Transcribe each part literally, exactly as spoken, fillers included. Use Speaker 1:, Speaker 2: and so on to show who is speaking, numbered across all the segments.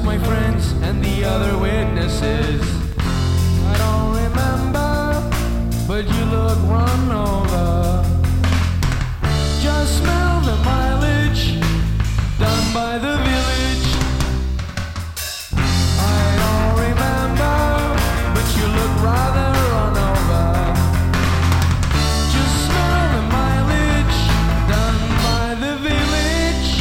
Speaker 1: my friends and the other witnesses. I don't remember, but you look run over. Just smell the mileage done by the village. I don't remember, but you look rather run over. Just smell the mileage done by the village.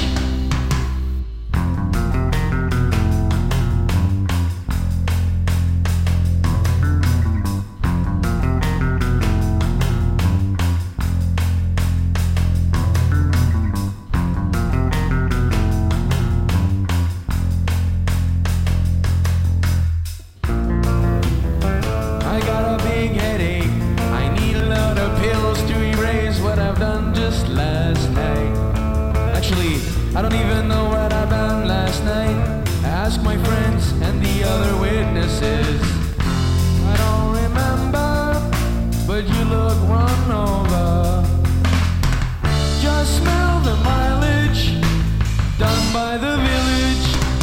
Speaker 1: I got a big headache. I need a lot of pills to erase what I've done just last night. Actually, I don't even know what I've done last night. I ask my friends and the other witnesses. I don't remember, but you look run over. Just smell the mileage done by the village.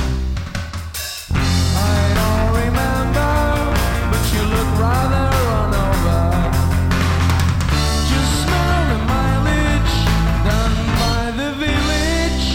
Speaker 1: I don't remember, but you look rather run over. Just smell the mileage done by the village.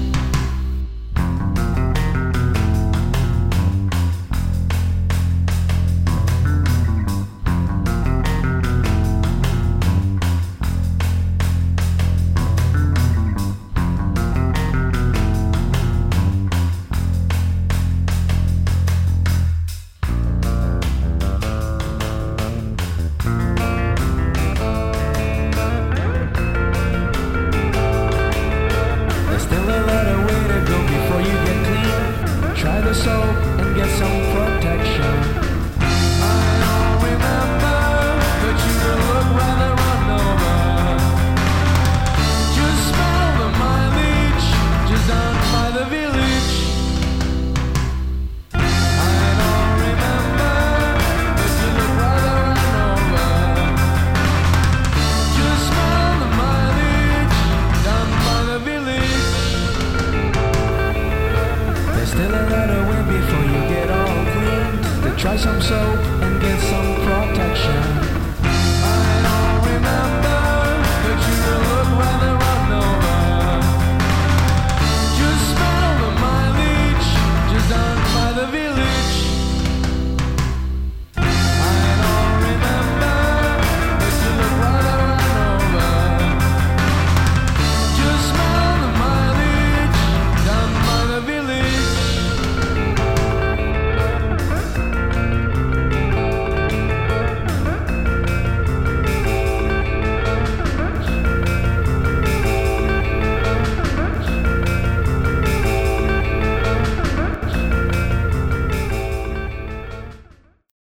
Speaker 1: There's still a lot of way to go before you get clean. Try the soap and get some protection. I don't remember, but you look rather run over. Just smell the mileage just done by the village. I don't remember, but you look rather run over. Just smell the mileage done by the village. There's still a lot of way before you get all clean. To try some soap and get some protection.